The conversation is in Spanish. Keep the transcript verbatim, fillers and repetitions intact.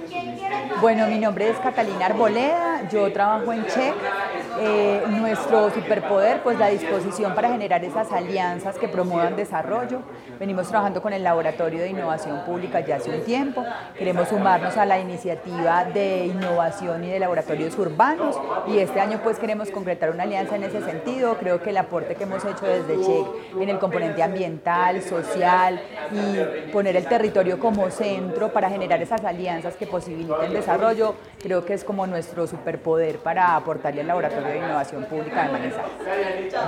Bueno, mi nombre es Catalina Arboleda, yo trabajo en CHEC. Eh, nuestro superpoder, pues la disposición para generar esas alianzas que promuevan desarrollo. Venimos trabajando con el Laboratorio de Innovación Pública ya hace un tiempo. Queremos sumarnos a la iniciativa de innovación y de laboratorios urbanos y este año pues queremos concretar una alianza en ese sentido. Creo que el aporte que hemos hecho desde CHEC en el componente ambiental, social y poner el territorio como centro para generar esas alianzas que posibiliten desarrollo, creo que es como nuestro superpoder para aportarle al Laboratorio de Innovación Pública de Manizales.